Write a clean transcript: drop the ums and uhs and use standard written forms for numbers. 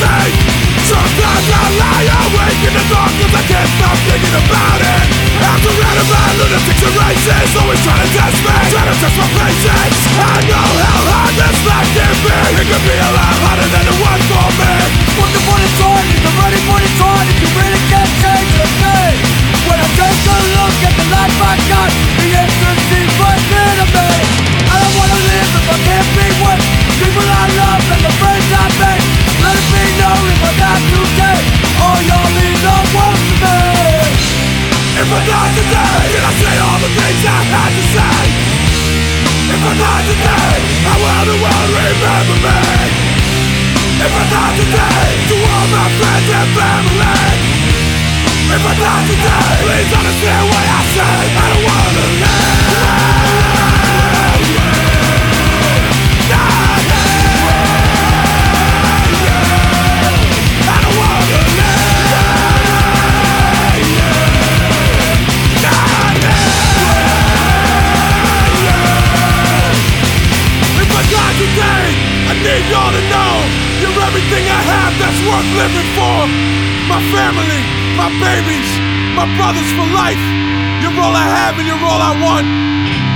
say. Sometimes I lie awake in the dark cause I can't stop thinking about it. After read about lunatics and racists, always trying to test me, trying to test my patience. I know how hard this life can be. It can be a lot harder than it was for me. Once upon a time, if you're ready for the time, if you really can't change the thing. When I take a look at the life I got, the answer seems right there to me. I don't wanna live if I can't be with people I love and the friends I make. Let it be known if I die today, all y'all mean the world to me. If I die today, can I say all the things I had to say? If I die today, how will the world remember me? If I die today, to all my friends and family. If I die today, please understand what I say. I don't wanna live. I need y'all to know you're everything I have that's worth living for. My family, my babies, my brothers for life. You're all I have and you're all I want.